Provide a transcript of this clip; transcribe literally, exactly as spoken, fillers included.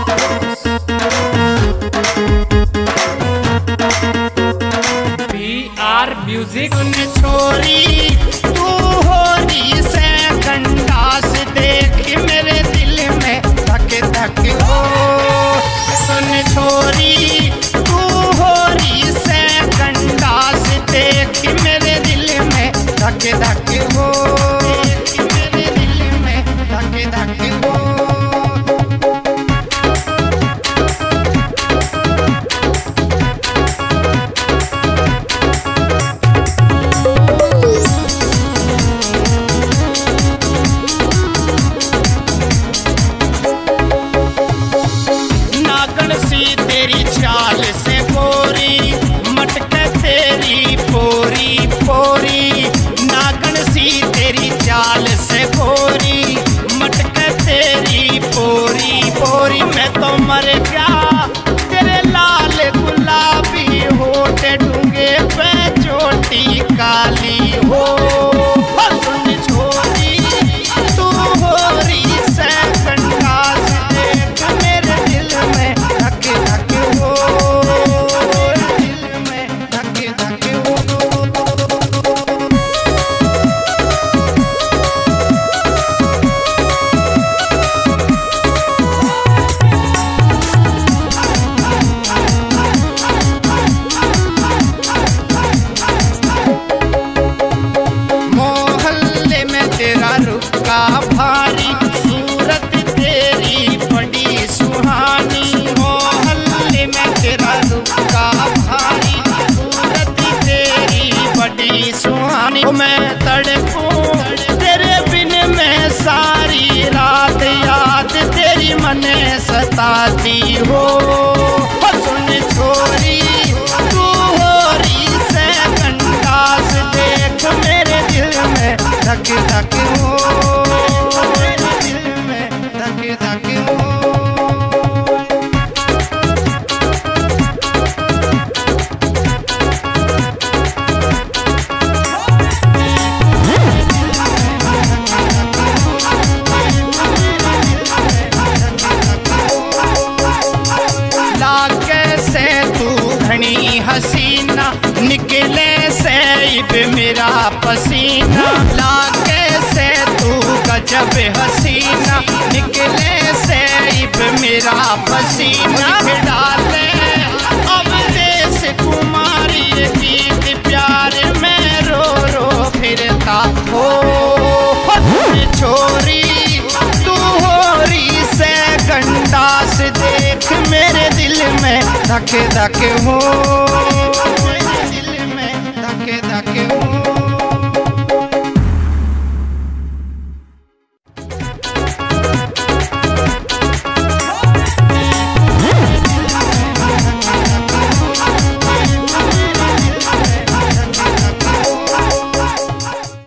Music ने छोरी तू हो रही से कंडास देख मेरे दिल में धक धक हो। सुन छोरी तू हो रही से कंडास देख मेरे दिल में धक धक हो। देख मेरे दिल में धक धक हो। तेरी चाल से गोरी मटके तेरी पोरी पोरी। नागन सी तेरी चाल से गोरी मटके तेरी पोरी पोरी। मैं तो मर गया तेरे लाल गुलाबी होठ डूंगे पे चोटी काली हो। सुन छोरी तू हो रही से कंडास देख मेरे दिल में धक धक हो। दिल में धक धक हो। मोहल्ले में तेरा रुका भारी सूरत तेरी बड़ी सुहानी। मोहल्ले में तेरा रुका भारी सूरत तेरी बड़ी सुहानी। मैं तड़पूं तेरे बिन में सारी रात याद तेरी मने सताती हो। सुन छोरी तू हो रही से कंडास देख मेरे दिल में धक धक हो। मेरे दिल में धक धक हो। लागे से तू घनी हसीना निकले से इब मेरा पसीना। लागे से तू गजब हसीना निकले से इब मेरा पसीना। डाले अब देश कुमारी गीत प्यार में रो रो फिरता हो। छोरी तू हो रही से कंडास देख मेरे दिल में धक धक हो।